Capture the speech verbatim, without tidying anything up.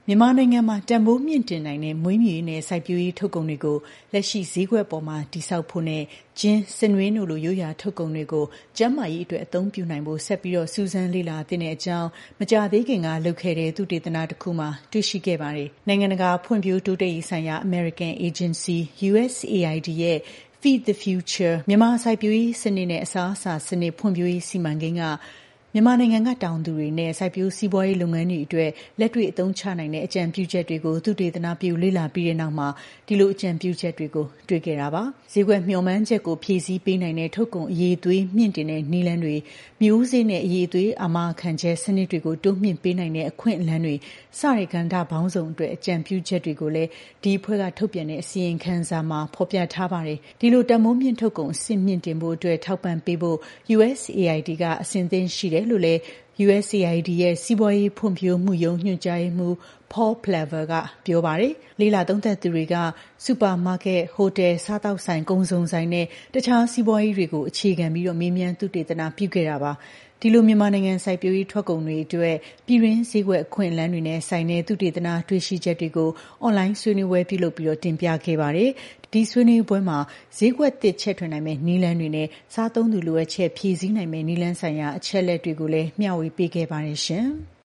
မြန်မာနိုင်ငံမှာတန်ဖိုးမြင့်တင်နိုင်တဲ့မွေးမြူရေးနဲ့စိုက်ပျိုးရေးထုတ်ကုန်တွေကိုလက်ရှိဈေးကွက်ပေါ်မှာတည်ဆောက်ဖို့နဲ့ဂျင်း၊ဆင်နွှင်းတို့လိုရိုးရာထုတ်ကုန်တွေကိုကျန်းမာရေးအတွက်အသုံးပြုနိုင်ဖို့ဆက်ပြီးစူးစမ်းလေ့လာသင့်တဲ့အကြောင်းမကြာသေးခင်ကလုပ်ခဲ့တဲ့သုတေသနတစ်ခုမှာတွေ့ရှိခဲ့ပါတယ်။နိုင်ငံတကာဖွံ့ဖြိုးတိုးတက်ရေးဆိုင်ရာ American Agency U S A I D ရဲ့ Feed the Future မြန်မာစိုက်ပျိုးရေးစနစ်နဲ့အစားအစာစနစ်ဖွံ့ဖြိုးရေးစီမံကိန်းကမြန်မာနိုင်ငံကတောင်သူတွေနဲ့စိုက်ပျိုးစီးပွားရေးလုပ်ငန်းတွေအတွက်လက်တွေ့အသုံးချနိုင်တဲ့အကြံပြုချက်တွေကိုသုတေသနပြုလေ့လာပြီးတဲ့နောက်မှာဒီလိုအကြံပြုချက်တွေကိုတွေ့ခဲ့တာပါ။ဈေးကွက်မျှော်မှန်းချက်ကိုဖြည့်ဆည်းပေးနိုင်တဲ့ထုတ်ကုန်အရည်အသွေးမြင့်တင်တဲ့နည်းလမ်းတွေမျိုးစေ့နဲ့အရည်အသွေးအာမခံချက်စနစ်တွေကိုတိုးမြှင့်ပေးနိုင်တဲ့အခွင့်အလမ်းတွေစတဲ့ကဏ္ဍပေါင်းစုံအတွက်အကြံပြုချက်တွေကိုလည်းဒီအဖွဲ့ကထုတ်ပြန်တဲ့အစီရင်ခံစာမှာဖော်ပြထားပါတယ်။ဒီလိုတန်ဖိုးမြင့်ထုတ်ကုန်အဆင့်မြင့်တင်ဖို့အတွက်ထောက်ပံ့ပေးဖို့ U S A I D ကအဆင်သင့်ရှိတယ်လို့လည်း U S A I D ရဲ့စီးပွားရေးဖွံ့ဖြိုးမှုရုံးညွှန်ကြားရေးမှူး Paul Plover ကပြောပါတယ်။လေ့လာသုံးသပ်သူတွေကစူပါမားကတ်၊ဟိုတယ်၊စားသောက်ဆိုင်၊ကုန်စုံဆိုင်နဲ့တခြားစီးပွားရေးတွေကိုအခြေခံပြီးမေးမြန်းသုတေသနပြုခဲ့တာပါ။ဒီလိုမြန်မာနိုင်ငံစိုက်ပျိုးရေးထွက်ကုန်တွေအတွက်ပြည်တွင်းဈေးကွက်အခွင့်အလမ်းတွေနဲ့ဆိုင်တဲ့သုတေသနတွေ့ရှိချက်တွေကိုအွန်လိုင်းဆွေးနွေးပွဲပြုလုပ်ပြီးတင်ပြခဲ့ပါတယ်။ဒီဆွေးနွေးပွဲမှာဈေးကွက်သစ်ချဲ့ထွင်နိုင်မယ့်နည်းလမ်းတွေနဲ့စားသုံးသူလိုအပ်ချက်ဖြည့်ဆည်းနိုင်မယ့်နည်းလမ်းဆိုင်ရာအချက်အလက်တွေကိုလည်းမျှဝေပေးခဲ့ပါတယ်ရှင်။